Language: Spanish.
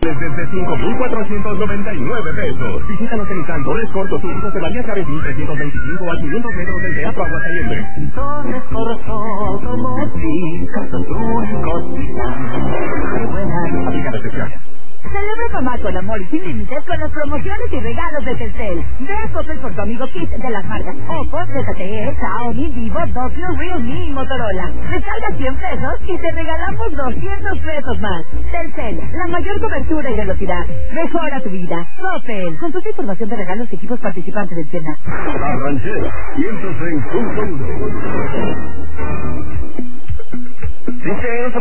Desde 5,499 pesos. Visítanos en Cantores Cortos Únicos de María Chávez 1325 a 500 metros del Teatro Aguascalientes. Cantores Cortos Automotriz, Cortos Únicos. Aplica restricciones. Celebra mamá con amor y sin límites con las promociones y regalos de Telcel. Ve a Coppel por tu amigo Kit de las marcas Oppo, ZTE, Xiaomi, Vivo, Doppio, Realme y Motorola. Recarga 100 pesos y te regalamos 200 pesos más. Telcel, la mayor cobertura y velocidad. Mejora tu vida. Coppel. Consulta información de regalos y equipos participantes en tienda. La Ranchera 106.1.